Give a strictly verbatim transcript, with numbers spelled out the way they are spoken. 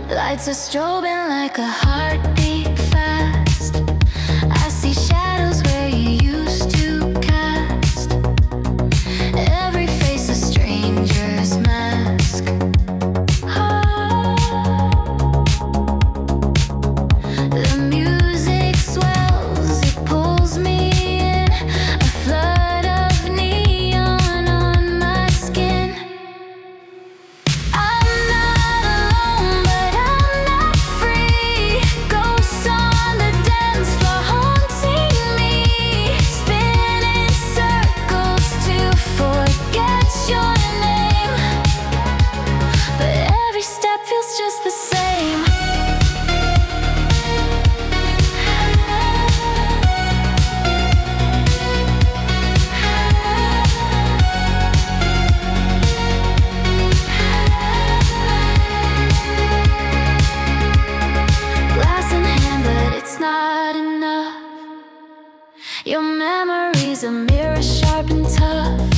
Lights are strobing like a heartbeat fast. I see shadows where you used to cast. Every face a stranger's mask. Oh. The music swells, it pulls me in. A flood of neon on my skin. I'm not alone, but I'm not free. Ghosts on the dance floor haunting me. Spinning circles to forget your name. But every step feels just the same. Glass in hand, but it's not enough. Your memory's a mirror sharp and tough.